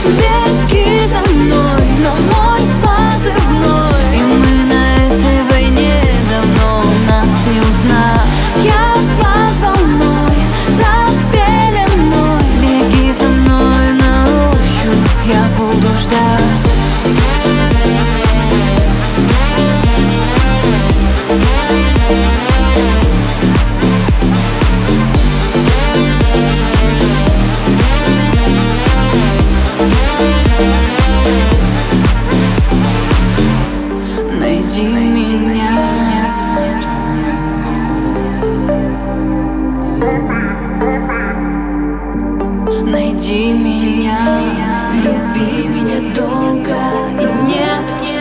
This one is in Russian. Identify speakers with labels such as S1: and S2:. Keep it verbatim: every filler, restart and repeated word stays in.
S1: Беги за мной, на мой позывной. И мы на этой войне давно нас не узнать. Я под волной, за пеленой. Беги за мной на ощупь, я буду ждать. Найди меня, найди меня, люби меня долго и нет